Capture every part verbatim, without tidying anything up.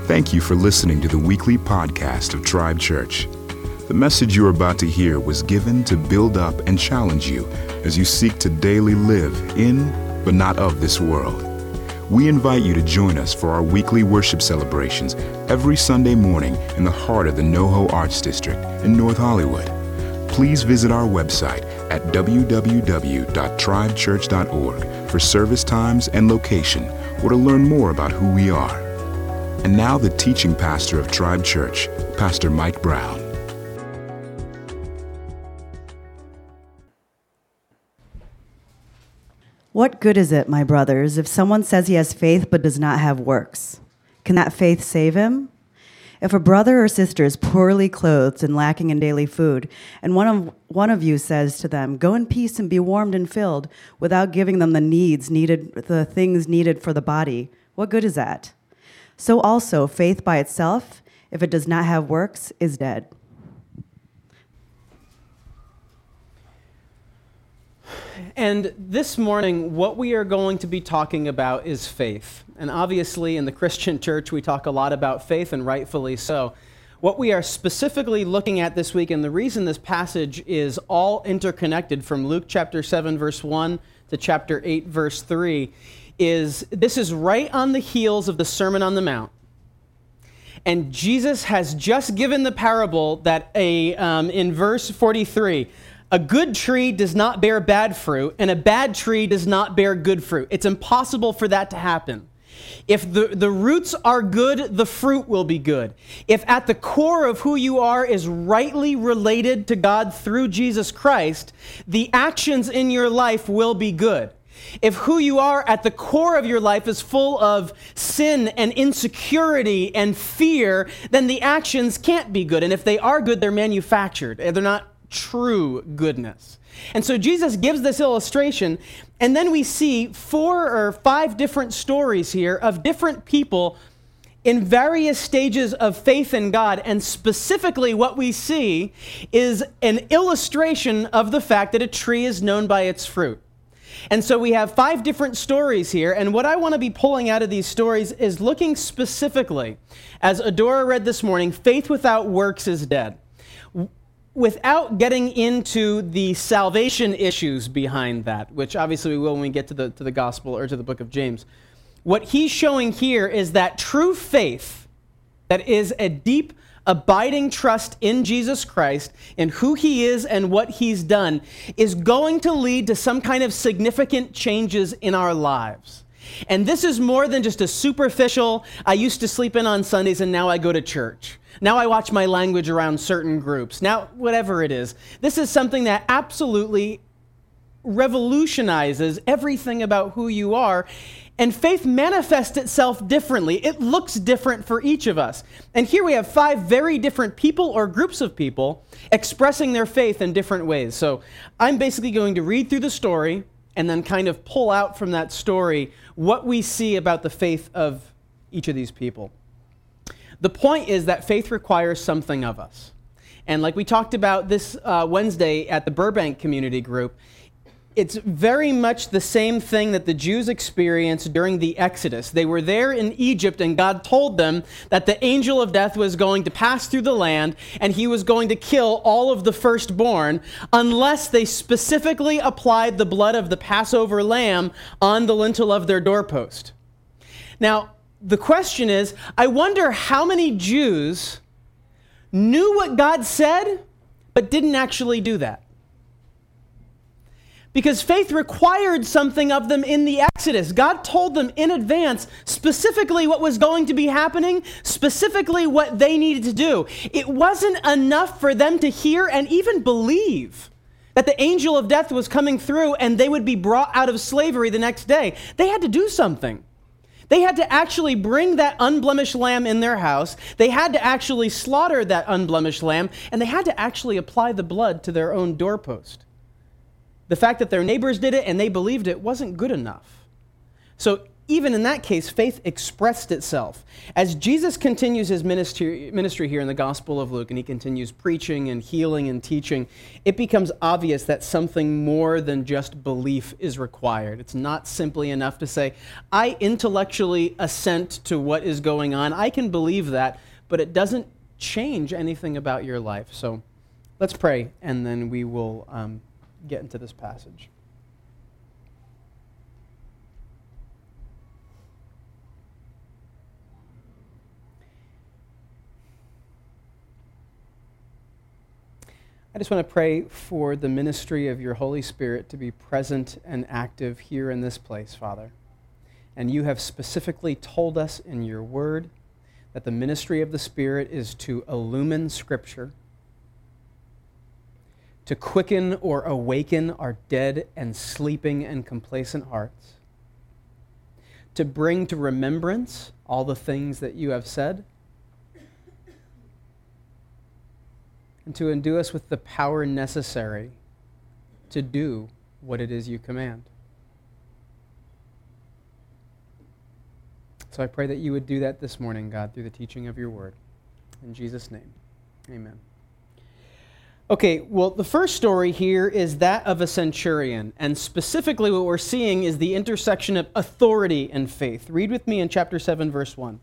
Thank you for listening to the weekly podcast of Tribe Church. The message you are about to hear was given to build up and challenge you as you seek to daily live in, but not of this world. We invite you to join us for our weekly worship celebrations every Sunday morning in the heart of the NoHo Arts District in North Hollywood. Please visit our website at w w w dot tribe church dot org for service times and location, or to learn more about who we are. And now the teaching pastor of Tribe Church, Pastor Mike Brown. What good is it, my brothers, if someone says he has faith but does not have works? Can that faith save him? If a brother or sister is poorly clothed and lacking in daily food, and one of one of you says to them, "Go in peace and be warmed and filled," without giving them the needs needed, the things needed for the body, what good is that? So also, faith by itself, if it does not have works, is dead. And this morning, what we are going to be talking about is faith. And obviously, in the Christian church, we talk a lot about faith, and rightfully so. What we are specifically looking at this week, and the reason this passage is all interconnected from Luke chapter seven, verse one to chapter eight, verse three, is this is right on the heels of the Sermon on the Mount. And Jesus has just given the parable that a um, in verse forty-three, a good tree does not bear bad fruit, and a bad tree does not bear good fruit. It's impossible for that to happen. If the, the roots are good, the fruit will be good. If at the core of who you are is rightly related to God through Jesus Christ, the actions in your life will be good. If who you are at the core of your life is full of sin and insecurity and fear, then the actions can't be good. And if they are good, they're manufactured. They're not true goodness. And so Jesus gives this illustration, and then we see four or five different stories here of different people in various stages of faith in God. And specifically what we see is an illustration of the fact that a tree is known by its fruit. And so we have five different stories here, and what I want to be pulling out of these stories is looking specifically, as Adora read this morning, faith without works is dead. Without getting into the salvation issues behind that, which obviously we will when we get to the, to the gospel or to the book of James, what he's showing here is that true faith, that is a deep, abiding trust in Jesus Christ and who he is and what he's done, is going to lead to some kind of significant changes in our lives. And this is more than just a superficial, I used to sleep in on Sundays and now I go to church. Now I watch my language around certain groups. Now, whatever it is. This is something that absolutely revolutionizes everything about who you are. And faith manifests itself differently. It looks different for each of us. And here we have five very different people or groups of people expressing their faith in different ways. So I'm basically going to read through the story and then kind of pull out from that story what we see about the faith of each of these people. The point is that faith requires something of us. And like we talked about this uh, Wednesday at the Burbank Community Group, it's very much the same thing that the Jews experienced during the Exodus. They were there in Egypt, and God told them that the angel of death was going to pass through the land, and he was going to kill all of the firstborn unless they specifically applied the blood of the Passover lamb on the lintel of their doorpost. Now, the question is, I wonder how many Jews knew what God said, but didn't actually do that. Because faith required something of them in the Exodus. God told them in advance specifically what was going to be happening, specifically what they needed to do. It wasn't enough for them to hear and even believe that the angel of death was coming through and they would be brought out of slavery the next day. They had to do something. They had to actually bring that unblemished lamb in their house. They had to actually slaughter that unblemished lamb, and they had to actually apply the blood to their own doorpost. The fact that their neighbors did it and they believed it wasn't good enough. So even in that case, faith expressed itself. As Jesus continues his ministry, ministry here in the Gospel of Luke, and he continues preaching and healing and teaching, it becomes obvious that something more than just belief is required. It's not simply enough to say, I intellectually assent to what is going on. I can believe that, but it doesn't change anything about your life. So let's pray, and then we will um, get into this passage. I just want to pray for the ministry of your Holy Spirit to be present and active here in this place, Father. And you have specifically told us in your word that the ministry of the Spirit is to illumine Scripture, to quicken or awaken our dead and sleeping and complacent hearts, to bring to remembrance all the things that you have said, and to endue us with the power necessary to do what it is you command. So I pray that you would do that this morning, God, through the teaching of your word. In Jesus' name, amen. Okay, well, the first story here is that of a centurion, and specifically what we're seeing is the intersection of authority and faith. Read with me in chapter seven, verse one.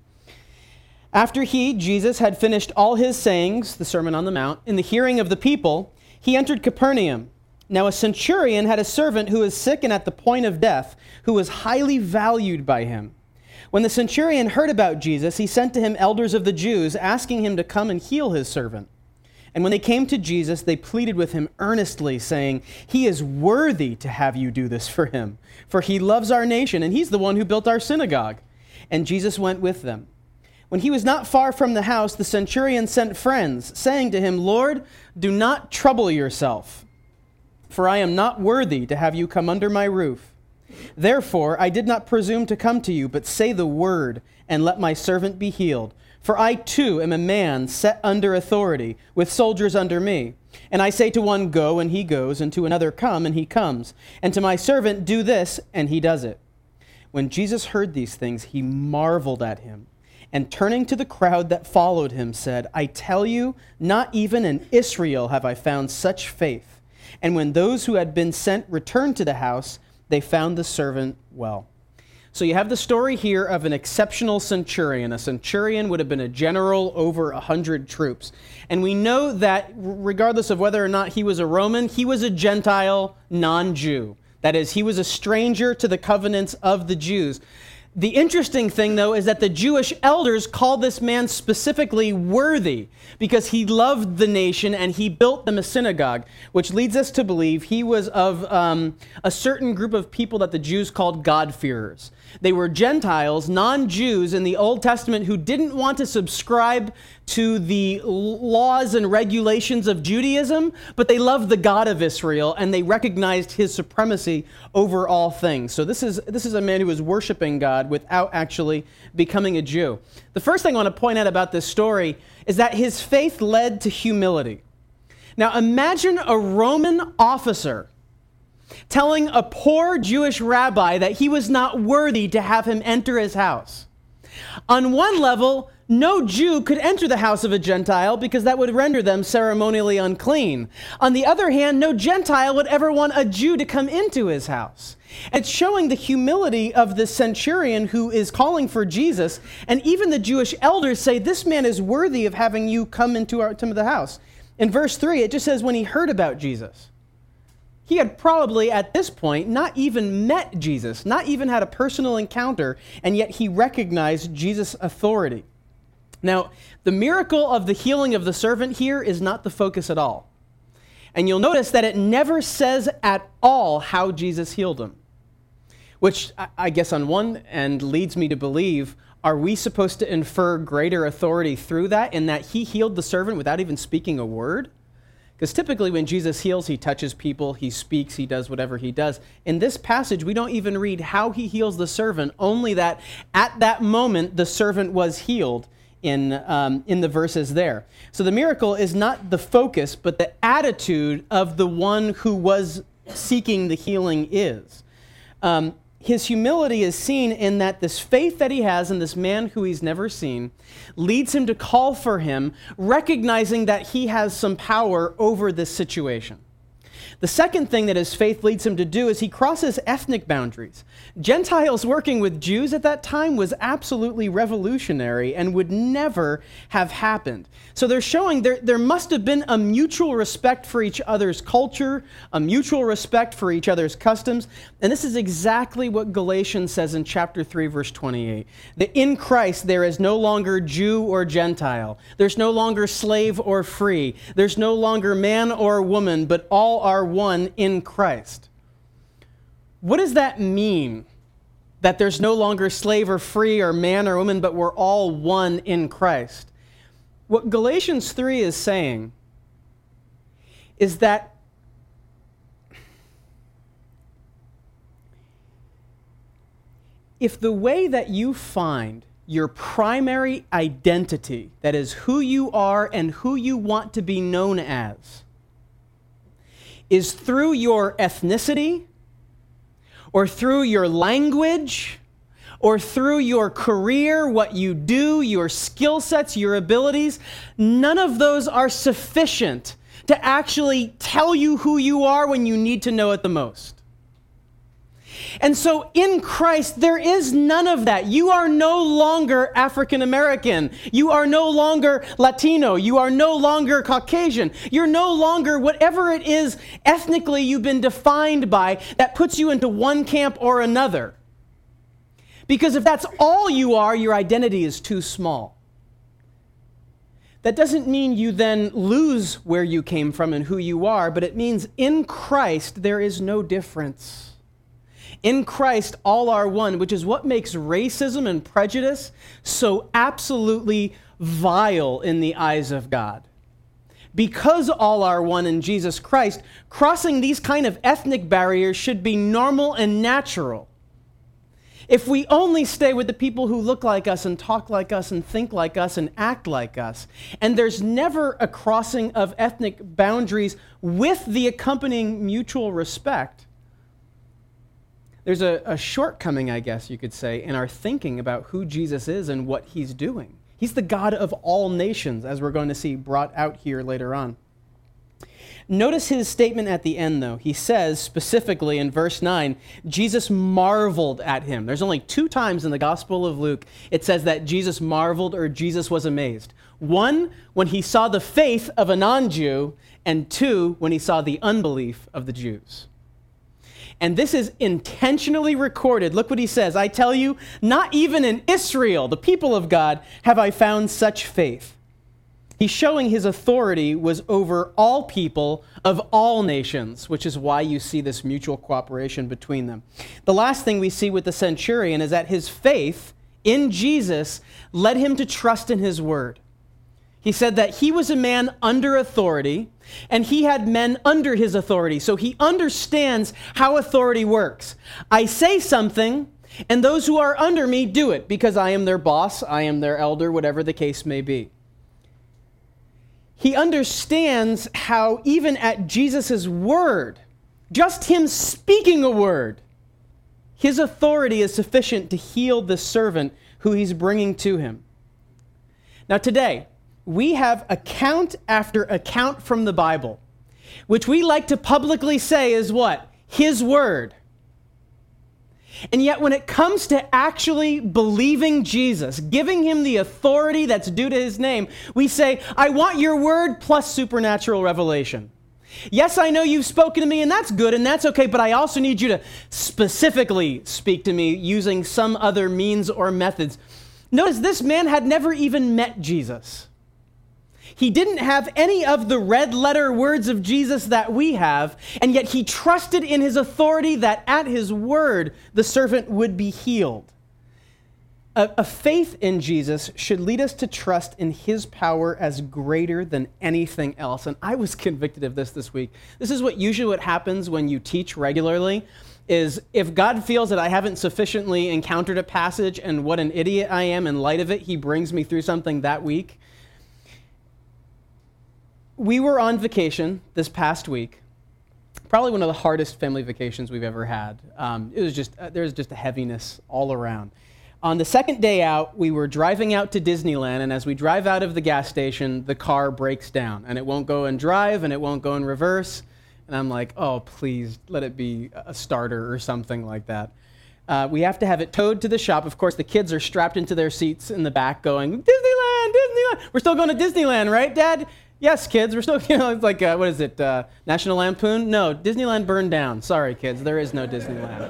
After he, Jesus, had finished all his sayings, the Sermon on the Mount, in the hearing of the people, he entered Capernaum. Now a centurion had a servant who was sick and at the point of death, who was highly valued by him. When the centurion heard about Jesus, he sent to him elders of the Jews, asking him to come and heal his servant. And when they came to Jesus, they pleaded with him earnestly, saying, "He is worthy to have you do this for him, for he loves our nation, and he's the one who built our synagogue." And Jesus went with them. When he was not far from the house, the centurion sent friends, saying to him, "Lord, do not trouble yourself, for I am not worthy to have you come under my roof. Therefore, I did not presume to come to you, but say the word, and let my servant be healed. For I too am a man set under authority, with soldiers under me. And I say to one, 'Go,' and he goes, and to another, 'Come,' and he comes. And to my servant, 'Do this,' and he does it." When Jesus heard these things, he marveled at him, and turning to the crowd that followed him, said, "I tell you, not even in Israel have I found such faith." And when those who had been sent returned to the house, they found the servant well. So you have the story here of an exceptional centurion. A centurion would have been a general over a hundred troops. And we know that regardless of whether or not he was a Roman, he was a Gentile non-Jew. That is, he was a stranger to the covenants of the Jews. The interesting thing, though, is that the Jewish elders called this man specifically worthy because he loved the nation and he built them a synagogue, which leads us to believe he was of um, a certain group of people that the Jews called God-fearers. They were Gentiles, non-Jews in the Old Testament who didn't want to subscribe to the laws and regulations of Judaism, but they loved the God of Israel and they recognized his supremacy over all things. So this is this is a man who was worshiping God without actually becoming a Jew. The first thing I want to point out about this story is that his faith led to humility. Now imagine a Roman officer telling a poor Jewish rabbi that he was not worthy to have him enter his house. On one level, no Jew could enter the house of a Gentile because that would render them ceremonially unclean. On the other hand, no Gentile would ever want a Jew to come into his house. It's showing the humility of the centurion who is calling for Jesus, and even the Jewish elders say, "This man is worthy of having you come into our to the house." In verse three, it just says, when he heard about Jesus. He had probably, at this point, not even met Jesus, not even had a personal encounter, and yet he recognized Jesus' authority. Now, the miracle of the healing of the servant here is not the focus at all. And you'll notice that it never says at all how Jesus healed him, which I guess on one end leads me to believe, are we supposed to infer greater authority through that, in that he healed the servant without even speaking a word? Because typically when Jesus heals, he touches people, he speaks, he does whatever he does. In this passage, we don't even read how he heals the servant, only that at that moment, the servant was healed in, um, in the verses there. So the miracle is not the focus, but the attitude of the one who was seeking the healing is. Um, his humility is seen in that this faith that he has in this man who he's never seen leads him to call for him, recognizing that he has some power over this situation. The second thing that his faith leads him to do is he crosses ethnic boundaries. Gentiles working with Jews at that time was absolutely revolutionary and would never have happened. So they're showing there, there must have been a mutual respect for each other's culture, a mutual respect for each other's customs. And this is exactly what Galatians says in chapter three, verse twenty-eight. That in Christ there is no longer Jew or Gentile. There's no longer slave or free. There's no longer man or woman, but all are one in Christ. What does that mean? That there's no longer slave or free or man or woman, but we're all one in Christ. What Galatians three is saying is that if the way that you find your primary identity, that is who you are and who you want to be known as, is through your ethnicity, or through your language, or through your career, what you do, your skill sets, your abilities, none of those are sufficient to actually tell you who you are when you need to know it the most. And so in Christ, there is none of that. You are no longer African American. You are no longer Latino. You are no longer Caucasian. You're no longer whatever it is ethnically you've been defined by that puts you into one camp or another. Because if that's all you are, your identity is too small. That doesn't mean you then lose where you came from and who you are, but it means in Christ there is no difference. In Christ, all are one, which is what makes racism and prejudice so absolutely vile in the eyes of God. Because all are one in Jesus Christ, crossing these kind of ethnic barriers should be normal and natural. If we only stay with the people who look like us and talk like us and think like us and act like us, and there's never a crossing of ethnic boundaries with the accompanying mutual respect, there's a, a shortcoming, I guess you could say, in our thinking about who Jesus is and what he's doing. He's the God of all nations, as we're going to see brought out here later on. Notice his statement at the end, though. He says specifically in verse nine, Jesus marveled at him. There's only two times in the Gospel of Luke it says that Jesus marveled or Jesus was amazed. One, when he saw the faith of a non-Jew, and two, when he saw the unbelief of the Jews. And this is intentionally recorded. Look what he says. I tell you, not even in Israel, the people of God, have I found such faith. He's showing his authority was over all people of all nations, which is why you see this mutual cooperation between them. The last thing we see with the centurion is that his faith in Jesus led him to trust in his word. He said that he was a man under authority, and he had men under his authority. So he understands how authority works. I say something, and those who are under me do it, because I am their boss, I am their elder, whatever the case may be. He understands how even at Jesus' word, just him speaking a word, his authority is sufficient to heal the servant who he's bringing to him. Now today, we have account after account from the Bible, which we like to publicly say is what? His word. And yet when it comes to actually believing Jesus, giving him the authority that's due to his name, we say, I want your word plus supernatural revelation. Yes, I know you've spoken to me, and that's good, and that's okay, but I also need you to specifically speak to me using some other means or methods. Notice this man had never even met Jesus. He didn't have any of the red letter words of Jesus that we have, and yet he trusted in his authority that at his word, the servant would be healed. A, a faith in Jesus should lead us to trust in his power as greater than anything else. And I was convicted of this this week. This is what usually what happens when you teach regularly, is if God feels that I haven't sufficiently encountered a passage and what an idiot I am in light of it, he brings me through something that week. We were on vacation this past week, Probably one of the hardest family vacations we've ever had. Um, it was just, uh, there was just a heaviness all around. On the second day out, we were driving out to Disneyland, and as we drive out of the gas station, the car breaks down, and it won't go in drive, and it won't go in reverse. And I'm like, oh, please, let it be a starter or something like that. Uh, we have to have it towed to the shop. Of course, the kids are strapped into their seats in the back going, Disneyland, Disneyland. We're still going to Disneyland, right, Dad? Yes, kids, we're still, you know, it's like, uh, what is it, uh, National Lampoon? No, Disneyland burned down. Sorry, kids, there is no Disneyland.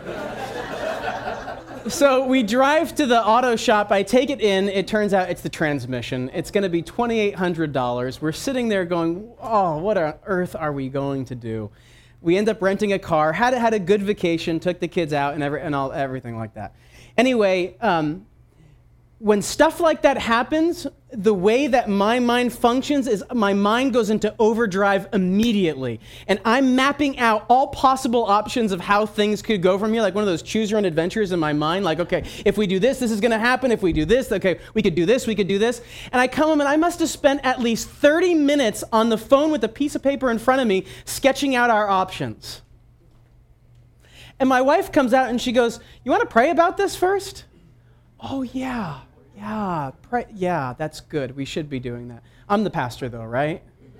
So we drive to the auto shop. I take it in. It turns out it's the transmission. It's going to be twenty-eight hundred dollars. We're sitting there going, oh, what on earth are we going to do? We end up renting a car, had, had a good vacation, took the kids out, and, every, and all, everything like that. Anyway, um, when stuff like that happens, the way that my mind functions is my mind goes into overdrive immediately. And I'm mapping out all possible options of how things could go from here, like one of those choose your own adventures in my mind. Like, okay, if we do this, this is going to happen. If we do this, okay, we could do this, we could do this. And I come home and I must have spent at least thirty minutes on the phone with a piece of paper in front of me sketching out our options. And my wife comes out and she goes, you want to pray about this first? Oh, yeah. Yeah, pray, yeah, that's good. We should be doing that. I'm the pastor, though, right?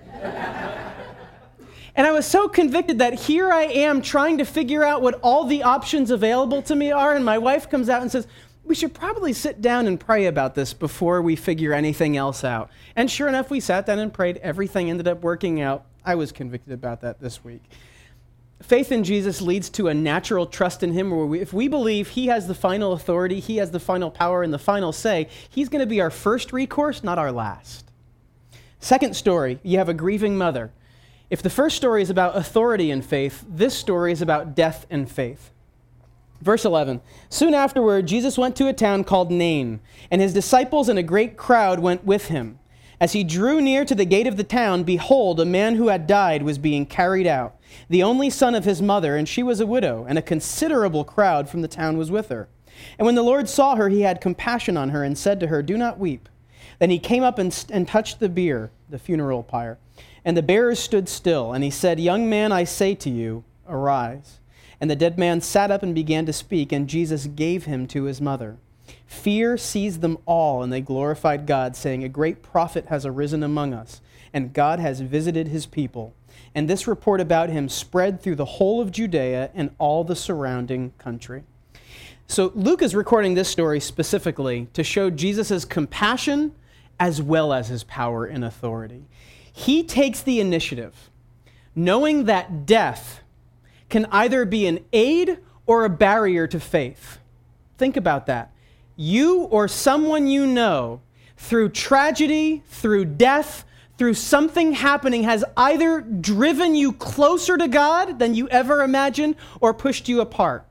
And I was so convicted that here I am trying to figure out what all the options available to me are, and my wife comes out and says, we should probably sit down and pray about this before we figure anything else out. And sure enough, we sat down and prayed. Everything ended up working out. I was convicted about that this week. Faith in Jesus leads to a natural trust in him where we, if we believe he has the final authority, he has the final power and the final say, he's going to be our first recourse, not our last. Second story, you have a grieving mother. If the first story is about authority and faith, this story is about death and faith. Verse eleven, soon afterward, Jesus went to a town called Nain, and his disciples and a great crowd went with him. As he drew near to the gate of the town, behold, a man who had died was being carried out, the only son of his mother, and she was a widow, and a considerable crowd from the town was with her. And when the Lord saw her, he had compassion on her and said to her, do not weep. Then he came up and, and touched the bier, the funeral pyre, and the bearers stood still. And he said, young man, I say to you, arise. And the dead man sat up and began to speak, and Jesus gave him to his mother. Fear seized them all, and they glorified God, saying, a great prophet has arisen among us, and God has visited his people. And this report about him spread through the whole of Judea and all the surrounding country. So Luke is recording this story specifically to show Jesus' compassion as well as his power and authority. He takes the initiative, knowing that death can either be an aid or a barrier to faith. Think about that. You or someone you know, through tragedy, through death, through something happening, has either driven you closer to God than you ever imagined or pushed you apart,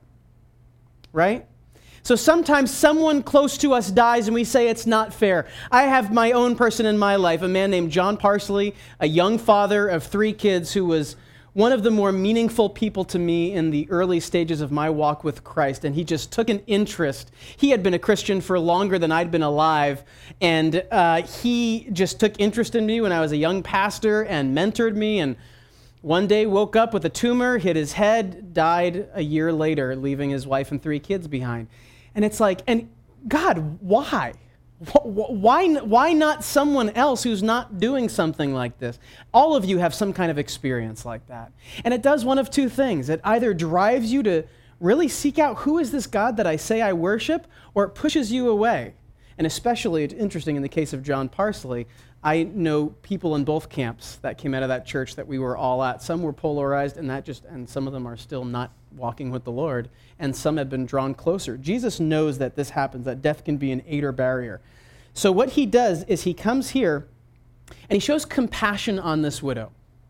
right? So sometimes someone close to us dies and we say it's not fair. I have my own person in my life, a man named John Parsley, a young father of three kids who was one of the more meaningful people to me in the early stages of my walk with Christ, and he just took an interest. He had been a Christian for longer than I'd been alive, and uh, he just took interest in me when I was a young pastor and mentored me, and one day woke up with a tumor, hit his head, died a year later, leaving his wife and three kids behind. And it's like, and God, why? Why, why not someone else who's not doing something like this? All of you have some kind of experience like that. And it does one of two things. It either drives you to really seek out who is this God that I say I worship, or it pushes you away. And especially, it's interesting in the case of John Parsley, I know people in both camps that came out of that church that we were all at. Some were polarized, and that just, and some of them are still not walking with the Lord, and some have been drawn closer. Jesus knows that this happens, that death can be an aid or barrier. So what he does is he comes here and he shows compassion on this widow.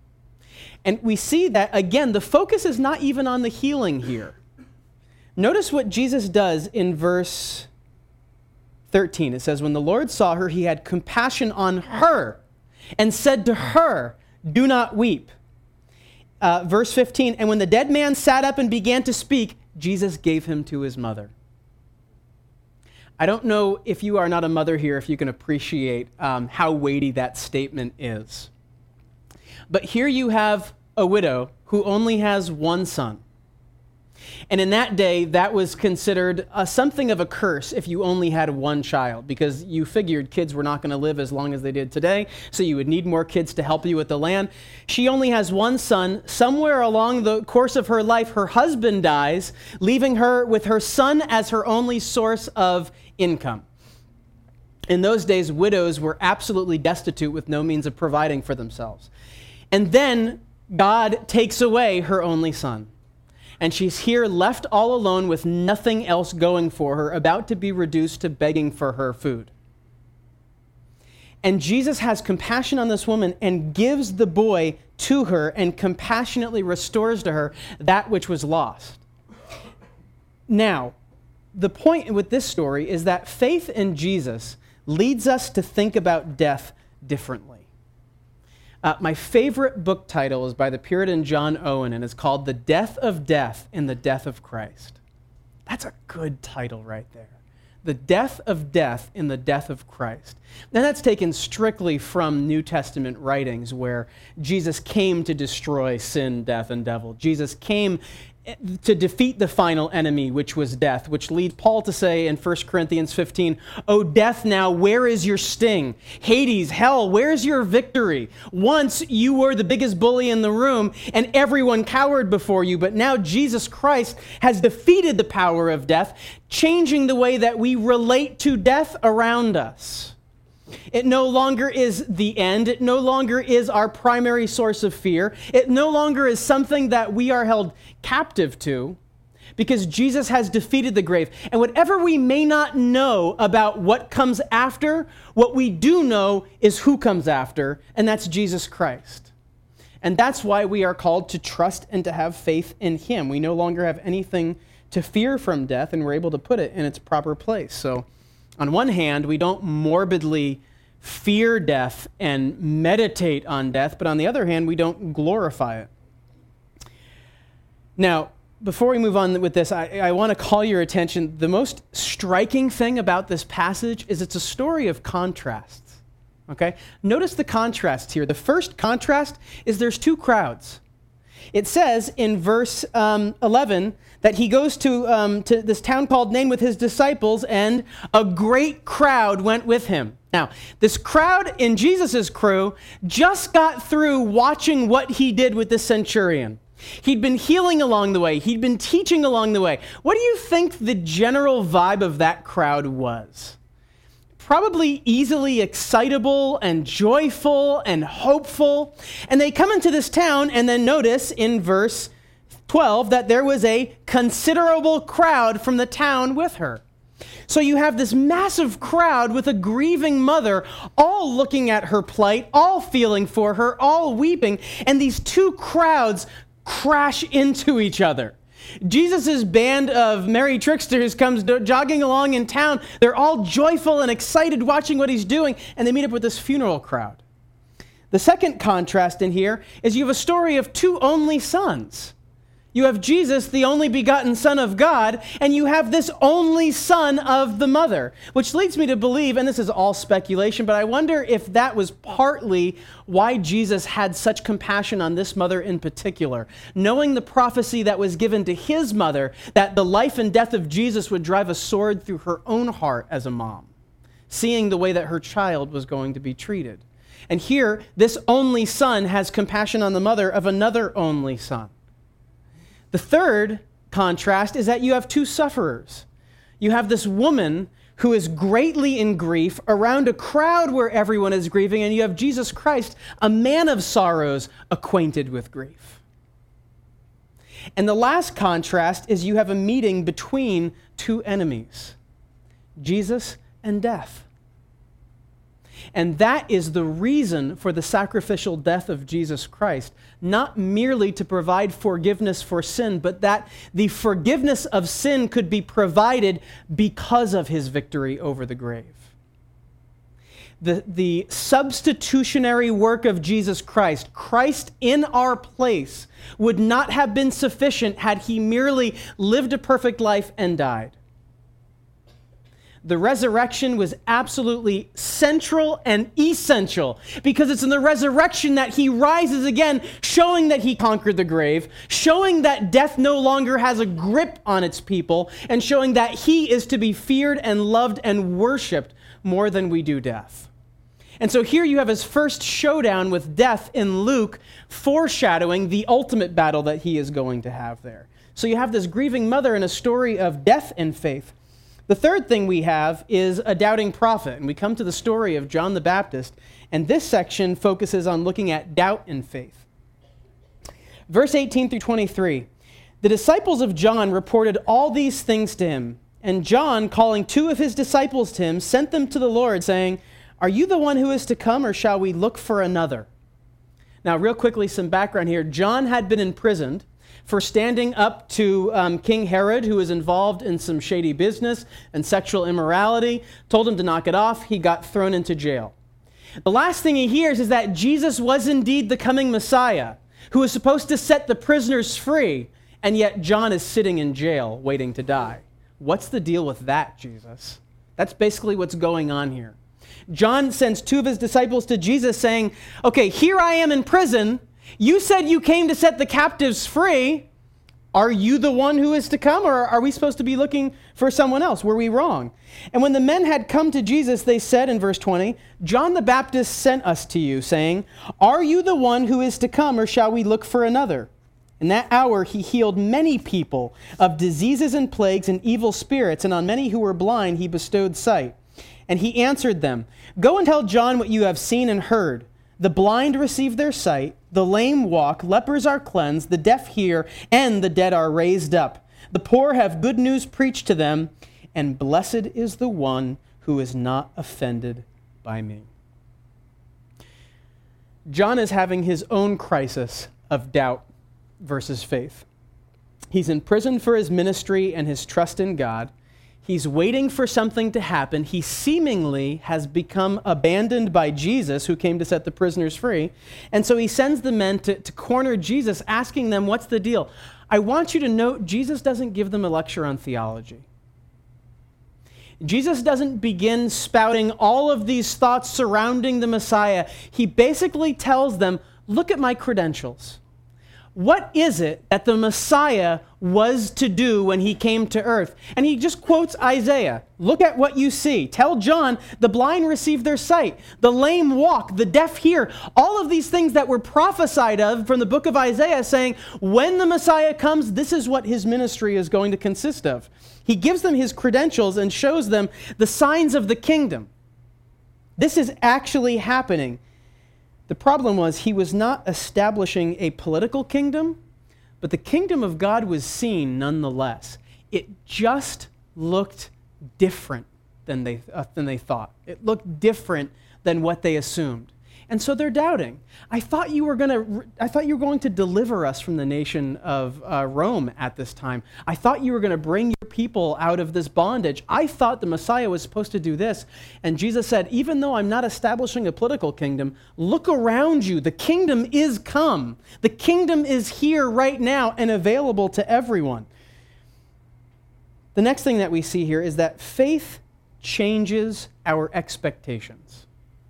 And we see that, again, the focus is not even on the healing here. Notice what Jesus does in verse thirteen. It says, when the Lord saw her, he had compassion on her and said to her, do not weep. Uh, verse fifteen, and when the dead man sat up and began to speak, Jesus gave him to his mother. I don't know if you are not a mother here, if you can appreciate um, how weighty that statement is. But here you have a widow who only has one son. And in that day, that was considered uh, something of a curse if you only had one child, because you figured kids were not going to live as long as they did today, so you would need more kids to help you with the land. She only has one son. Somewhere along the course of her life, her husband dies, leaving her with her son as her only source of income. In those days, widows were absolutely destitute with no means of providing for themselves. And then God takes away her only son. And she's here left all alone with nothing else going for her, about to be reduced to begging for her food. And Jesus has compassion on this woman and gives the boy to her and compassionately restores to her that which was lost. Now, the point with this story is that faith in Jesus leads us to think about death differently. Uh, my favorite book title is by the Puritan John Owen, and it's called The Death of Death in the Death of Christ. That's a good title right there. The Death of Death in the Death of Christ. Now that's taken strictly from New Testament writings where Jesus came to destroy sin, death, and devil. Jesus came to defeat the final enemy, which was death, which leads Paul to say in First Corinthians fifteen, "O death, now where is your sting? Hades, hell, where's your victory? Once you were the biggest bully in the room and everyone cowered before you, but now Jesus Christ has defeated the power of death, changing the way that we relate to death around us. It no longer is the end. It no longer is our primary source of fear. It no longer is something that we are held captive to, because Jesus has defeated the grave. And whatever we may not know about what comes after, what we do know is who comes after, and that's Jesus Christ. And that's why we are called to trust and to have faith in him. We no longer have anything to fear from death, and we're able to put it in its proper place. So on one hand, we don't morbidly fear death and meditate on death, but on the other hand, we don't glorify it. Now, before we move on with this, I, I want to call your attention. The most striking thing about this passage is it's a story of contrasts. Okay? Notice the contrasts here. The first contrast is there's two crowds. It says in verse um, eleven that he goes to, um, to this town called Nain with his disciples, and a great crowd went with him. Now, this crowd in Jesus' crew just got through watching what he did with the centurion. He'd been healing along the way. He'd been teaching along the way. What do you think the general vibe of that crowd was? Probably easily excitable and joyful and hopeful. And they come into this town, and then notice in verse twelve that there was a considerable crowd from the town with her. So you have this massive crowd with a grieving mother, all looking at her plight, all feeling for her, all weeping, and these two crowds crash into each other. Jesus' band of merry tricksters comes jogging along in town. They're all joyful and excited watching what he's doing, and they meet up with this funeral crowd. The second contrast in here is you have a story of two only sons. You have Jesus, the only begotten Son of God, and you have this only son of the mother, which leads me to believe, and this is all speculation, but I wonder if that was partly why Jesus had such compassion on this mother in particular, knowing the prophecy that was given to his mother, that the life and death of Jesus would drive a sword through her own heart as a mom, seeing the way that her child was going to be treated. And here, this only son has compassion on the mother of another only son. The third contrast is that you have two sufferers. You have this woman who is greatly in grief around a crowd where everyone is grieving, and you have Jesus Christ, a man of sorrows, acquainted with grief. And the last contrast is you have a meeting between two enemies, Jesus and death. And that is the reason for the sacrificial death of Jesus Christ, not merely to provide forgiveness for sin, but that the forgiveness of sin could be provided because of his victory over the grave. The, the substitutionary work of Jesus Christ, Christ in our place, would not have been sufficient had he merely lived a perfect life and died. the resurrection was absolutely central and essential, because it's in the resurrection that he rises again, showing that he conquered the grave, showing that death no longer has a grip on its people, and showing that he is to be feared and loved and worshiped more than we do death. And so here you have his first showdown with death in Luke, foreshadowing the ultimate battle that he is going to have there. So you have this grieving mother and a story of death and faith. The third thing we have is a doubting prophet, and we come to the story of John the Baptist, and this section focuses on looking at doubt and faith. Verse eighteen through twenty-three, the disciples of John reported all these things to him, and John, calling two of his disciples to him, sent them to the Lord, saying, "Are you the one who is to come, or shall we look for another?" Now, real quickly, some background here. John had been imprisoned for standing up to um, King Herod, who was involved in some shady business and sexual immorality, told him to knock it off. He got thrown into jail. The last thing he hears is that Jesus was indeed the coming Messiah, who was supposed to set the prisoners free, and yet John is sitting in jail waiting to die. What's the deal with that, Jesus? That's basically what's going on here. John sends two of his disciples to Jesus saying, okay, here I am in prison. You said you came to set the captives free. Are you the one who is to come, or are we supposed to be looking for someone else? Were we wrong? And when the men had come to Jesus, they said in verse twenty, John the Baptist sent us to you, saying, are you the one who is to come, or shall we look for another? In that hour he healed many people of diseases and plagues and evil spirits, and on many who were blind he bestowed sight. And he answered them, go and tell John what you have seen and heard. The blind receive their sight, the lame walk, lepers are cleansed, the deaf hear, and the dead are raised up. The poor have good news preached to them, and blessed is the one who is not offended by me. John is having his own crisis of doubt versus faith. He's in prison for his ministry and his trust in God. He's waiting for something to happen. He seemingly has become abandoned by Jesus, who came to set the prisoners free. And so he sends the men to, to corner Jesus, asking them, what's the deal? I want you to note, Jesus doesn't give them a lecture on theology. Jesus doesn't begin spouting all of these thoughts surrounding the Messiah. He basically tells them, look at my credentials. What is it that the Messiah was to do when he came to earth? And he just quotes Isaiah. Look at what you see. Tell John, the blind receive their sight, the lame walk, the deaf hear. All of these things that were prophesied of from the book of Isaiah, saying, when the Messiah comes, this is what his ministry is going to consist of. He gives them his credentials and shows them the signs of the kingdom. This is actually happening. The problem was he was not establishing a political kingdom, but the kingdom of God was seen nonetheless. It just looked different than they, uh, than they thought. It looked different than what they assumed. And so they're doubting. I thought you were going to I thought you were going to deliver us from the nation of uh, Rome at this time. I thought you were going to bring your people out of this bondage. I thought the Messiah was supposed to do this. And Jesus said, even though I'm not establishing a political kingdom, look around you. The kingdom is come. The kingdom is here right now and available to everyone. The next thing that we see here is that faith changes our expectations.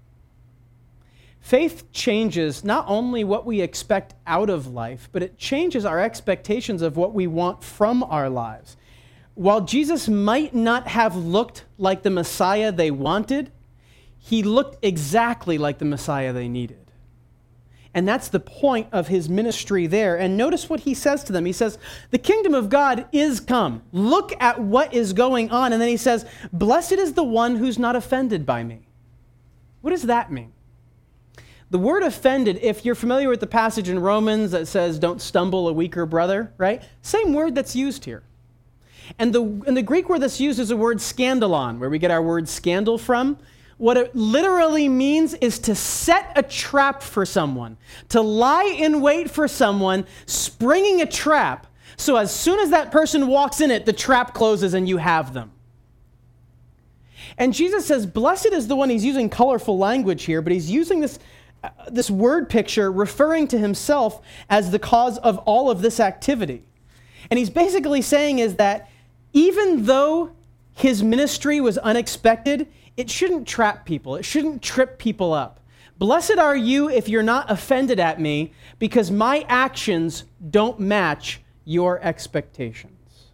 Faith changes not only what we expect out of life, but it changes our expectations of what we want from our lives. While Jesus might not have looked like the Messiah they wanted, he looked exactly like the Messiah they needed. And that's the point of his ministry there. And notice what he says to them. He says, the kingdom of God is come. Look at what is going on. And then he says, blessed is the one who's not offended by me. What does that mean? The word offended, if you're familiar with the passage in Romans that says, don't stumble a weaker brother, right? Same word that's used here. And the, and the Greek word that's used is the word scandalon, where we get our word scandal from. What it literally means is to set a trap for someone, to lie in wait for someone, springing a trap, so as soon as that person walks in it, the trap closes and you have them. And Jesus says, blessed is the one, he's using colorful language here, but he's using this Uh, this word picture referring to himself as the cause of all of this activity. And he's basically saying is that even though his ministry was unexpected, it shouldn't trap people. It shouldn't trip people up. Blessed are you if you're not offended at me, because my actions don't match your expectations.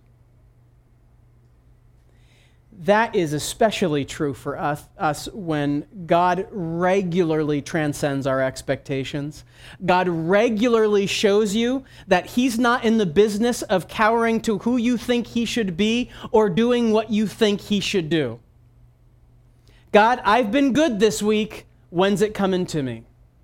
That is especially true for us, us when God regularly transcends our expectations. God regularly shows you that he's not in the business of cowering to who you think he should be or doing what you think he should do. God, I've been good this week. When's it coming to me?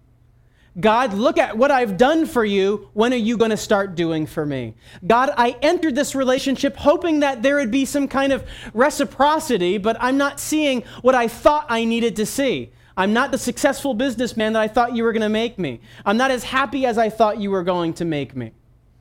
God, look at what I've done for you. When are you going to start doing for me? God, I entered this relationship hoping that there would be some kind of reciprocity, but I'm not seeing what I thought I needed to see. I'm not the successful businessman that I thought you were going to make me. I'm not as happy as I thought you were going to make me.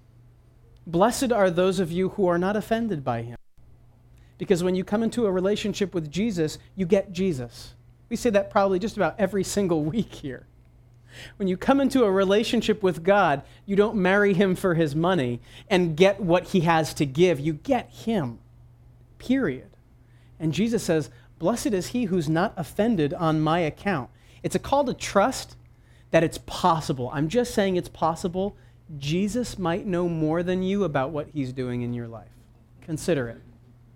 Blessed are those of you who are not offended by him. Because when you come into a relationship with Jesus, you get Jesus. We say that probably just about every single week here. When you come into a relationship with God, you don't marry him for his money and get what he has to give. You get him, period. And Jesus says, blessed is he who's not offended on my account. It's a call to trust that it's possible. I'm just saying it's possible. Jesus might know more than you about what he's doing in your life. Consider it.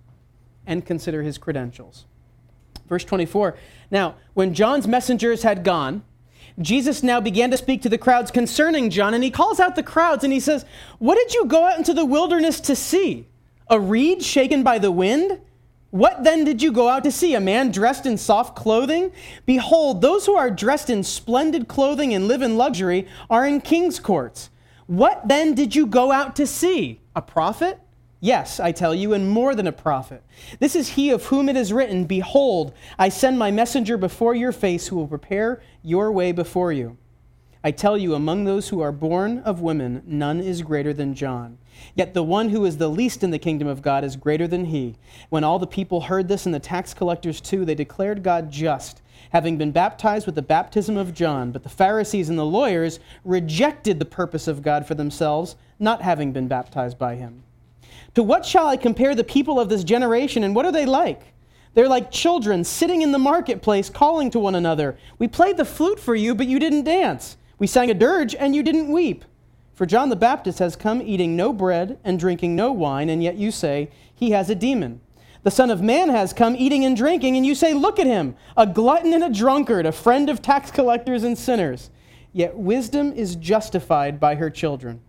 And consider his credentials. Verse twenty-four, now, when John's messengers had gone, Jesus now began to speak to the crowds concerning John, and he calls out the crowds and he says, what did you go out into the wilderness to see? A reed shaken by the wind? What then did you go out to see? A man dressed in soft clothing? Behold, those who are dressed in splendid clothing and live in luxury are in king's courts. What then did you go out to see? A prophet? Yes, I tell you, and more than a prophet. This is he of whom it is written, behold, I send my messenger before your face who will prepare your way before you. I tell you, among those who are born of women, none is greater than John. Yet the one who is the least in the kingdom of God is greater than he. When all the people heard this, and the tax collectors too, they declared God just, having been baptized with the baptism of John. But the Pharisees and the lawyers rejected the purpose of God for themselves, not having been baptized by him. To what shall I compare the people of this generation, and what are they like? They're like children sitting in the marketplace calling to one another. We played the flute for you, but you didn't dance. We sang a dirge, and you didn't weep. For John the Baptist has come eating no bread and drinking no wine, and yet you say, he has a demon. The Son of Man has come eating and drinking, and you say, look at him, a glutton and a drunkard, a friend of tax collectors and sinners. Yet wisdom is justified by her children.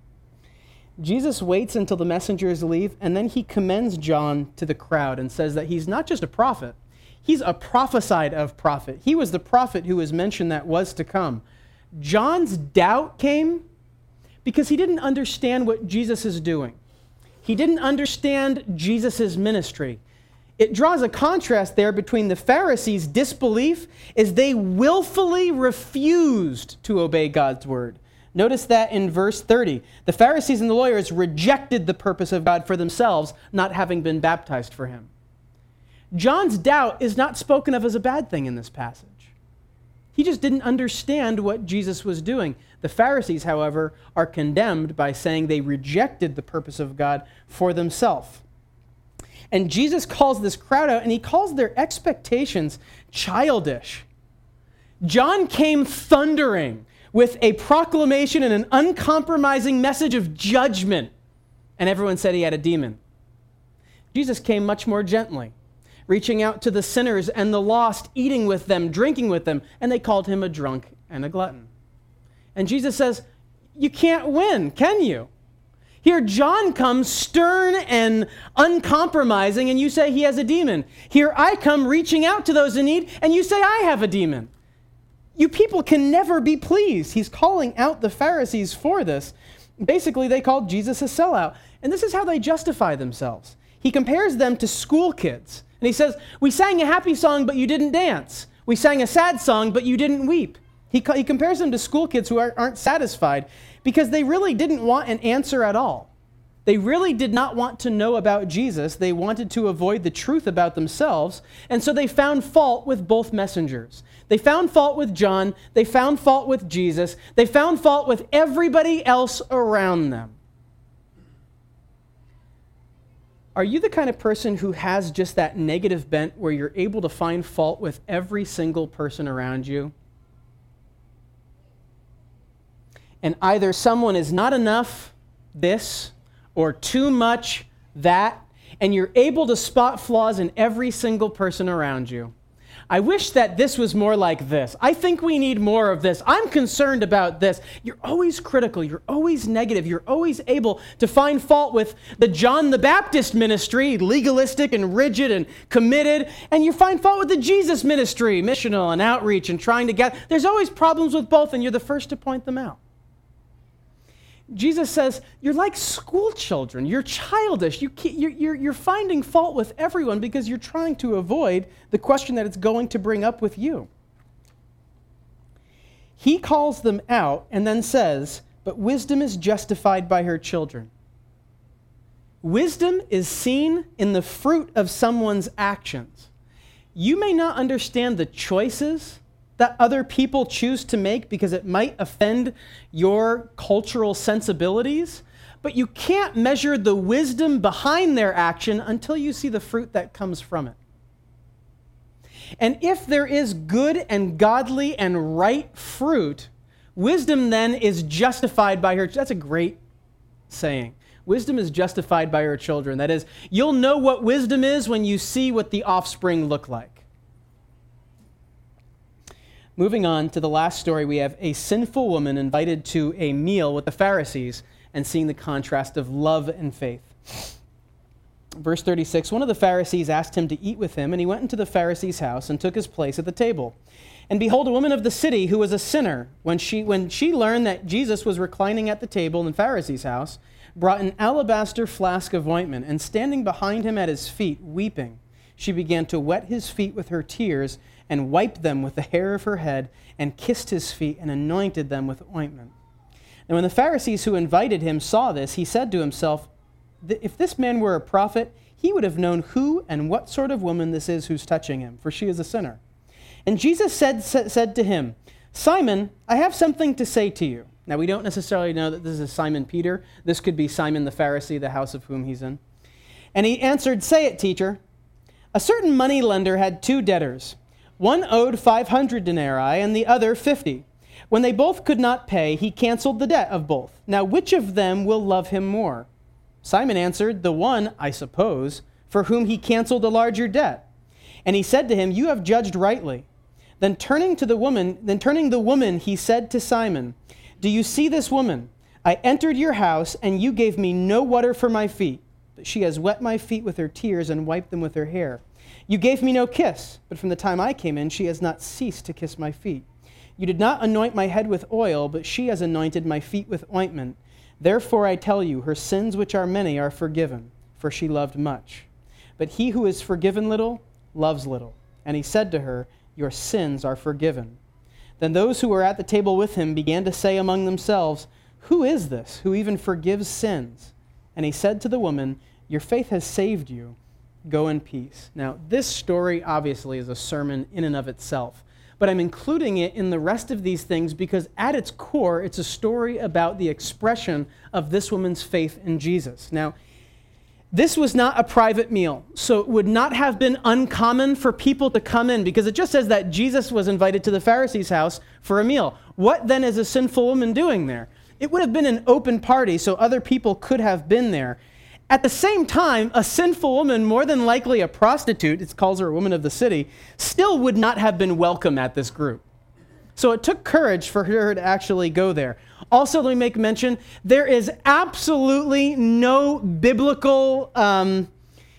Jesus waits until the messengers leave, and then he commends John to the crowd and says that he's not just a prophet, he's a prophesied of prophet. He was the prophet who was mentioned that was to come. John's doubt came because he didn't understand what Jesus is doing. He didn't understand Jesus' ministry. It draws a contrast there between the Pharisees' disbelief as they willfully refused to obey God's word. Notice that in verse thirty. The Pharisees and the lawyers rejected the purpose of God for themselves, not having been baptized for him. John's doubt is not spoken of as a bad thing in this passage. He just didn't understand what Jesus was doing. The Pharisees, however, are condemned by saying they rejected the purpose of God for themselves. And Jesus calls this crowd out, and he calls their expectations childish. John came thundering with a proclamation and an uncompromising message of judgment, and everyone said he had a demon. Jesus came much more gently, reaching out to the sinners and the lost, eating with them, drinking with them, and they called him a drunk and a glutton. And Jesus says, you can't win, can you? Here John comes stern and uncompromising, and you say he has a demon. Here I come reaching out to those in need, and you say I have a demon. You people can never be pleased. He's calling out the Pharisees for this. Basically, they called Jesus a sellout. And this is how they justify themselves. He compares them to school kids. And he says, we sang a happy song, but you didn't dance. We sang a sad song, but you didn't weep. He, he compares them to school kids who aren't, aren't satisfied because they really didn't want an answer at all. They really did not want to know about Jesus. They wanted to avoid the truth about themselves. And so they found fault with both messengers. They found fault with John. They found fault with Jesus. They found fault with everybody else around them. Are you the kind of person who has just that negative bent where you're able to find fault with every single person around you? And either someone is not enough this or too much that, and you're able to spot flaws in every single person around you. I wish that this was more like this. I think we need more of this. I'm concerned about this. You're always critical. You're always negative. You're always able to find fault with the John the Baptist ministry, legalistic and rigid and committed, and you find fault with the Jesus ministry, missional and outreach and trying to get. There's always problems with both, and you're the first to point them out. Jesus says, you're like school children. You're childish. You you're, you're, you're finding fault with everyone because you're trying to avoid the question that it's going to bring up with you. He calls them out and then says, but wisdom is justified by her children. Wisdom is seen in the fruit of someone's actions. You may not understand the choices that other people choose to make because it might offend your cultural sensibilities, but you can't measure the wisdom behind their action until you see the fruit that comes from it. And if there is good and godly and right fruit, wisdom then is justified by her. That's a great saying. Wisdom is justified by her children. That is, you'll know what wisdom is when you see what the offspring look like. Moving on to the last story, we have a sinful woman invited to a meal with the Pharisees and seeing the contrast of love and faith. Verse thirty-six, one of the Pharisees asked him to eat with him, and he went into the Pharisee's house and took his place at the table. And behold, a woman of the city who was a sinner, when she, when she learned that Jesus was reclining at the table in the Pharisee's house, brought an alabaster flask of ointment, and standing behind him at his feet, weeping, she began to wet his feet with her tears and wiped them with the hair of her head, and kissed his feet, and anointed them with ointment. And when the Pharisees who invited him saw this, he said to himself, if this man were a prophet, he would have known who and what sort of woman this is who's touching him, for she is a sinner. And Jesus said, said to him, Simon, I have something to say to you. Now, we don't necessarily know that this is Simon Peter. This could be Simon the Pharisee, the house of whom he's in. And he answered, say it, teacher. A certain money lender had two debtors. One owed five hundred denarii and the other fifty. When they both could not pay, he canceled the debt of both. Now, which of them will love him more? Simon answered, the one, I suppose, for whom he canceled a larger debt. And he said to him, you have judged rightly. Then turning to the woman, then turning the woman, he said to Simon, do you see this woman? I entered your house, and you gave me no water for my feet, but she has wet my feet with her tears and wiped them with her hair. You gave me no kiss, but from the time I came in, she has not ceased to kiss my feet. You did not anoint my head with oil, but she has anointed my feet with ointment. Therefore I tell you, her sins, which are many, are forgiven, for she loved much. But he who is forgiven little, loves little. And he said to her, your sins are forgiven. Then those who were at the table with him began to say among themselves, who is this who even forgives sins? And he said to the woman, your faith has saved you. Go in peace. Now, this story obviously is a sermon in and of itself, but I'm including it in the rest of these things because at its core, it's a story about the expression of this woman's faith in Jesus. Now, this was not a private meal, so it would not have been uncommon for people to come in because it just says that Jesus was invited to the Pharisee's house for a meal. What then is a sinful woman doing there? It would have been an open party, so other people could have been there. At the same time, a sinful woman, more than likely a prostitute, it calls her a woman of the city, still would not have been welcome at this group. So it took courage for her to actually go there. Also, let me make mention, there is absolutely no biblical um,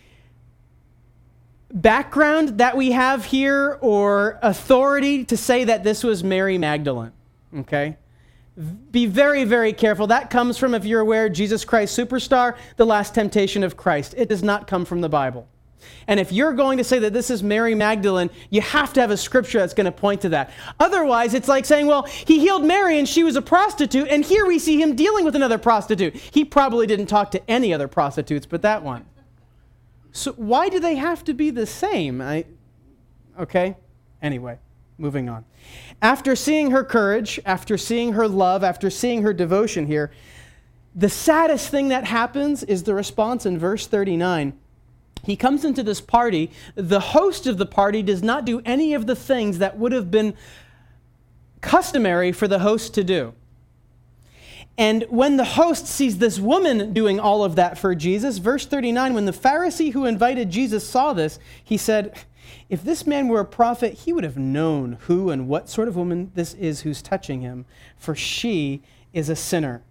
background that we have here or authority to say that this was Mary Magdalene, okay? Be very, very careful. That comes from, if you're aware, Jesus Christ Superstar, The Last Temptation of Christ. It does not come from the Bible. And if you're going to say that this is Mary Magdalene, you have to have a scripture that's going to point to that. Otherwise, it's like saying, well, he healed Mary and she was a prostitute, and here we see him dealing with another prostitute. He probably didn't talk to any other prostitutes but that one. So why do they have to be the same? I, okay, anyway. Moving on. After seeing her courage, after seeing her love, after seeing her devotion here, the saddest thing that happens is the response in verse thirty-nine. He comes into this party. The host of the party does not do any of the things that would have been customary for the host to do. And when the host sees this woman doing all of that for Jesus, verse thirty-nine, when the Pharisee who invited Jesus saw this, he said, if this man were a prophet, he would have known who and what sort of woman this is who's touching him, for she is a sinner.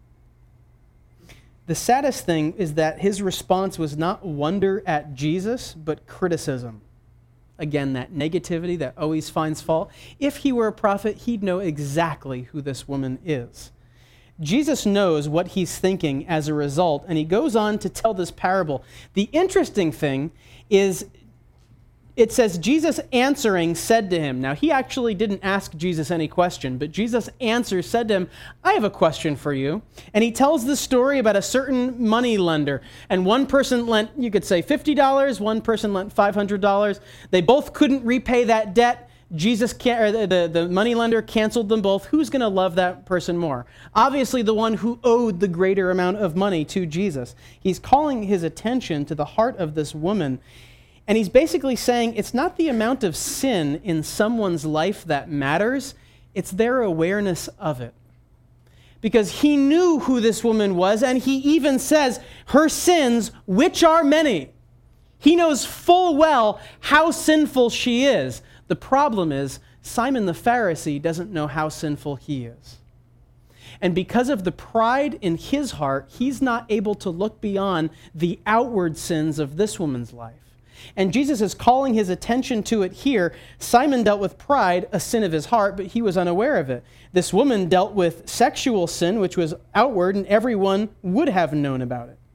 The saddest thing is that his response was not wonder at Jesus, but criticism. Again, that negativity that always finds fault. If he were a prophet, he'd know exactly who this woman is. Jesus knows what he's thinking as a result, and he goes on to tell this parable. The interesting thing is, it says, Jesus answering said to him. Now, he actually didn't ask Jesus any question, but Jesus answer said to him, I have a question for you. And he tells the story about a certain money lender. And one person lent, you could say fifty dollars, one person lent five hundred dollars. They both couldn't repay that debt. Jesus, can, or the, the, the money lender canceled them both. Who's going to love that person more? Obviously, the one who owed the greater amount of money to Jesus. He's calling his attention to the heart of this woman. And he's basically saying it's not the amount of sin in someone's life that matters, it's their awareness of it. Because he knew who this woman was, and he even says, her sins, which are many. He knows full well how sinful she is. The problem is, Simon the Pharisee doesn't know how sinful he is. And because of the pride in his heart, he's not able to look beyond the outward sins of this woman's life. And Jesus is calling his attention to it here. Simon dealt with pride, a sin of his heart, but he was unaware of it. This woman dealt with sexual sin, which was outward, and everyone would have known about it.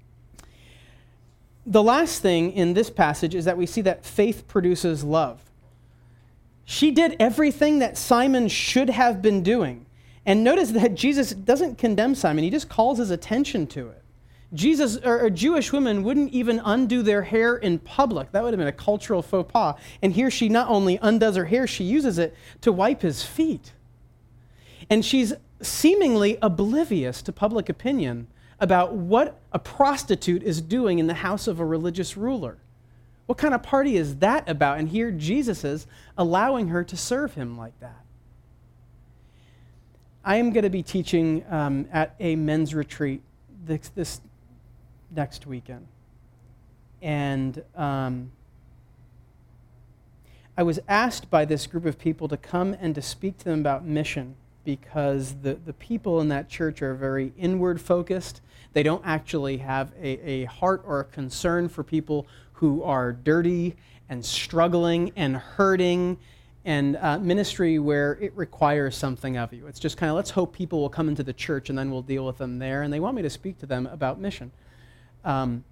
The last thing in this passage is that we see that faith produces love. She did everything that Simon should have been doing. And notice that Jesus doesn't condemn Simon. He just calls his attention to it. Jesus, or, or Jewish women wouldn't even undo their hair in public. That would have been a cultural faux pas. And here she not only undoes her hair, she uses it to wipe his feet. And she's seemingly oblivious to public opinion about what a prostitute is doing in the house of a religious ruler. What kind of party is that about? And here Jesus is allowing her to serve him like that. I am going to be teaching um, at a men's retreat this, this next weekend. And um, I was asked by this group of people to come and to speak to them about mission, because the, the people in that church are very inward focused. They don't actually have a, a heart or a concern for people who are dirty and struggling and hurting, and uh, ministry where it requires something of you. It's just kind of, let's hope people will come into the church and then we'll deal with them there. And they want me to speak to them about mission. Um,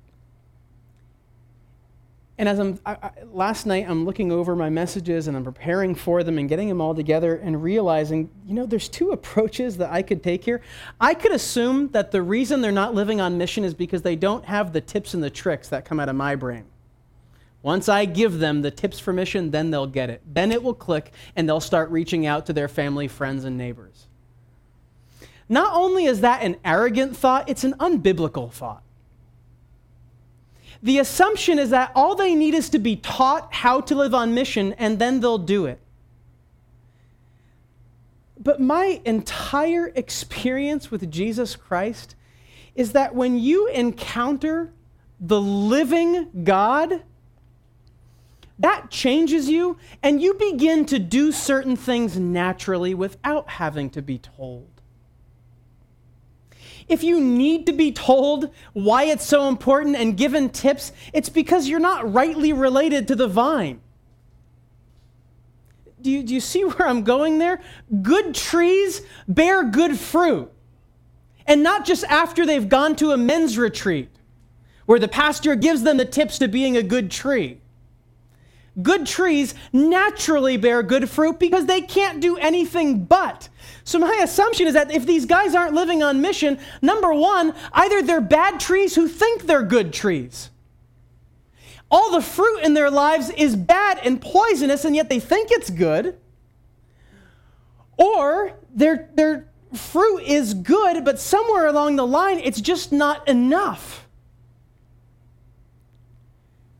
and as I'm, I, I, last night I'm looking over my messages and I'm preparing for them and getting them all together and realizing, you know, there's two approaches that I could take here. I could assume that the reason they're not living on mission is because they don't have the tips and the tricks that come out of my brain. Once I give them the tips for mission, then they'll get it. Then it will click and they'll start reaching out to their family, friends, and neighbors. Not only is that an arrogant thought, it's an unbiblical thought. The assumption is that all they need is to be taught how to live on mission, and then they'll do it. But my entire experience with Jesus Christ is that when you encounter the living God, that changes you, and you begin to do certain things naturally without having to be told. If you need to be told why it's so important and given tips, it's because you're not rightly related to the vine. Do you, do you see where I'm going there? Good trees bear good fruit. And not just after they've gone to a men's retreat, where the pastor gives them the tips to being a good tree. Good trees naturally bear good fruit because they can't do anything but. So my assumption is that if these guys aren't living on mission, number one, either they're bad trees who think they're good trees. All the fruit in their lives is bad and poisonous, and yet they think it's good. Or their, their fruit is good, but somewhere along the line, it's just not enough.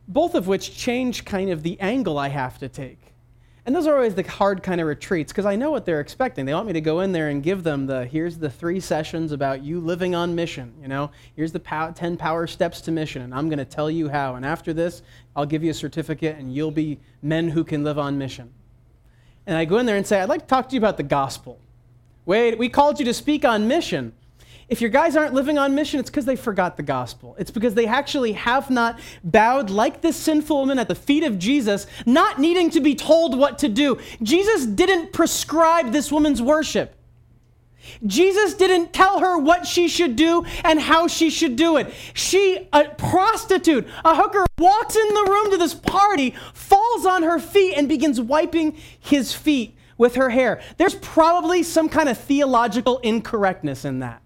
both of which change kind of the angle I have to take. And those are always the hard kind of retreats, because I know what they're expecting. They want me to go in there and give them the, here's the three sessions about you living on mission, you know? Here's the pow- ten power steps to mission, and I'm going to tell you how. And after this, I'll give you a certificate, and you'll be men who can live on mission. And I go in there and say, I'd like to talk to you about the gospel. Wait, we called you to speak on mission. If your guys aren't living on mission, it's because they forgot the gospel. It's because they actually have not bowed like this sinful woman at the feet of Jesus, not needing to be told what to do. Jesus didn't prescribe this woman's worship. Jesus didn't tell her what she should do and how she should do it. She, a prostitute, a hooker, walks in the room to this party, falls on her feet, and begins wiping his feet with her hair. There's probably some kind of theological incorrectness in that.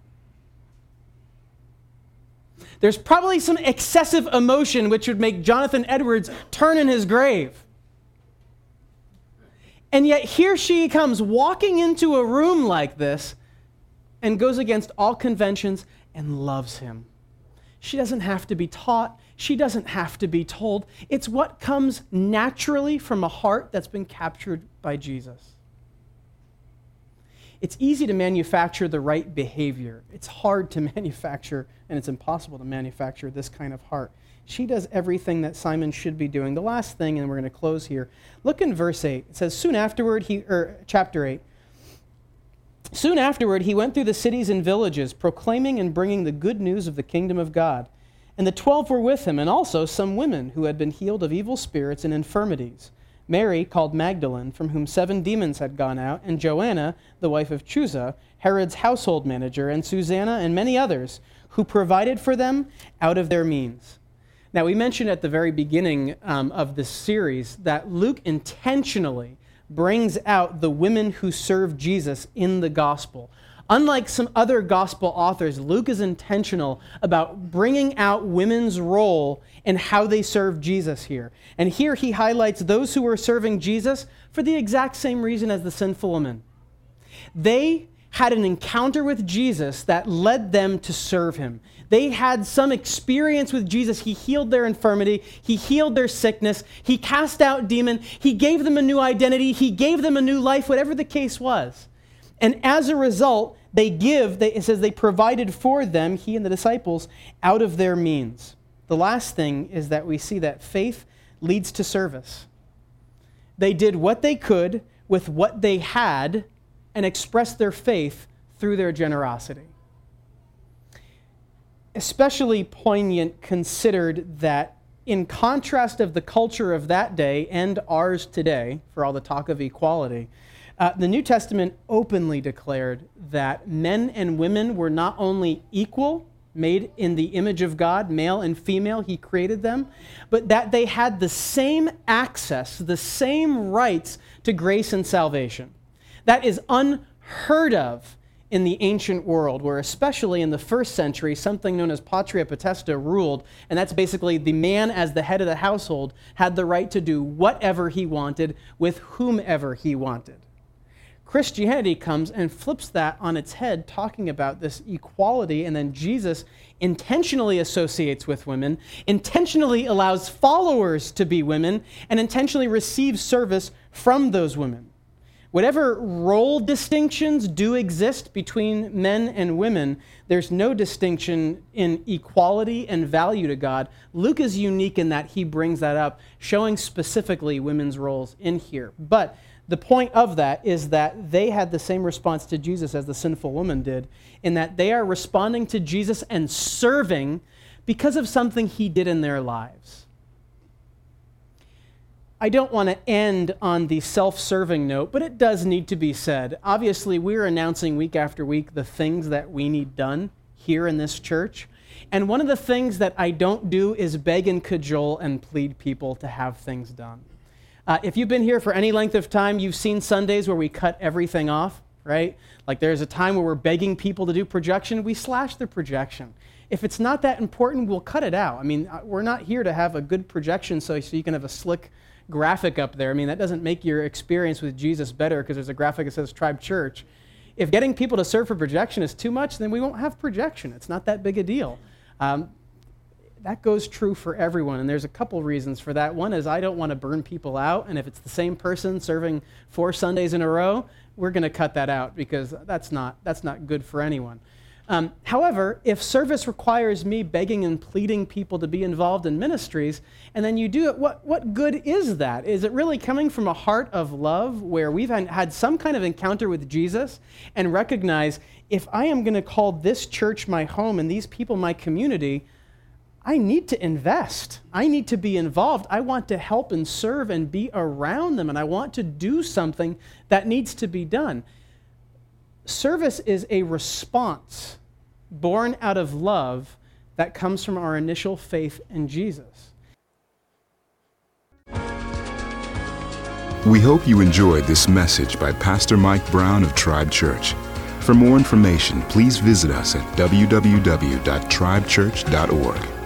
There's probably some excessive emotion which would make Jonathan Edwards turn in his grave. And yet here she comes walking into a room like this and goes against all conventions and loves him. She doesn't have to be taught. She doesn't have to be told. It's what comes naturally from a heart that's been captured by Jesus. It's easy to manufacture the right behavior. It's hard to manufacture, and it's impossible to manufacture this kind of heart. She does everything that Simon should be doing. The last thing, and we're going to close here. Look in verse eight. It says, soon afterward, he, or chapter eight. Soon afterward, he went through the cities and villages, proclaiming and bringing the good news of the kingdom of God. And the twelve were with him, and also some women who had been healed of evil spirits and infirmities. Mary, called Magdalene, from whom seven demons had gone out, and Joanna, the wife of Chuza, Herod's household manager, and Susanna, and many others, who provided for them out of their means. Now, we mentioned at the very beginning um, of this series that Luke intentionally brings out the women who serve Jesus in the gospel. Unlike some other gospel authors, Luke is intentional about bringing out women's role and how they serve Jesus here. And here he highlights those who were serving Jesus for the exact same reason as the sinful woman. They had an encounter with Jesus that led them to serve him. They had some experience with Jesus. He healed their infirmity. He healed their sickness. He cast out demons. He gave them a new identity. He gave them a new life, whatever the case was. And as a result, they give, they, it says they provided for them, he and the disciples, out of their means. The last thing is that we see that faith leads to service. They did what they could with what they had and expressed their faith through their generosity. Especially poignant considered that in contrast of the culture of that day and ours today, for all the talk of equality, Uh, the New Testament openly declared that men and women were not only equal, made in the image of God, male and female, he created them, but that they had the same access, the same rights to grace and salvation. That is unheard of in the ancient world, where especially in the first century, something known as patria potesta ruled, and that's basically the man as the head of the household had the right to do whatever he wanted with whomever he wanted. Christianity comes and flips that on its head, talking about this equality, and then Jesus intentionally associates with women, intentionally allows followers to be women, and intentionally receives service from those women. Whatever role distinctions do exist between men and women, there's no distinction in equality and value to God. Luke is unique in that he brings that up, showing specifically women's roles in here. But the point of that is that they had the same response to Jesus as the sinful woman did, in that they are responding to Jesus and serving because of something he did in their lives. I don't want to end on the self-serving note, but it does need to be said. Obviously, we're announcing week after week the things that we need done here in this church. And one of the things that I don't do is beg and cajole and plead people to have things done. Uh, if you've been here for any length of time, you've seen Sundays where we cut everything off, right? Like there's a time where we're begging people to do projection. We slash the projection. If it's not that important, we'll cut it out. I mean, we're not here to have a good projection so, so you can have a slick graphic up there. I mean, that doesn't make your experience with Jesus better because there's a graphic that says Tribe Church. If getting people to serve for projection is too much, then we won't have projection. It's not that big a deal. Um, that goes true for everyone, and there's a couple reasons for that. One is I don't want to burn people out, and if it's the same person serving four Sundays in a row, we're going to cut that out because that's not that's not good for anyone. Um, however, if service requires me begging and pleading people to be involved in ministries, and then you do it, what, what good is that? Is it really coming from a heart of love where we've had some kind of encounter with Jesus and recognize if I am going to call this church my home and these people my community, I need to invest. I need to be involved. I want to help and serve and be around them, and I want to do something that needs to be done. Service is a response born out of love that comes from our initial faith in Jesus. We hope you enjoyed this message by Pastor Mike Brown of Tribe Church. For more information, please visit us at w w w dot tribe church dot org.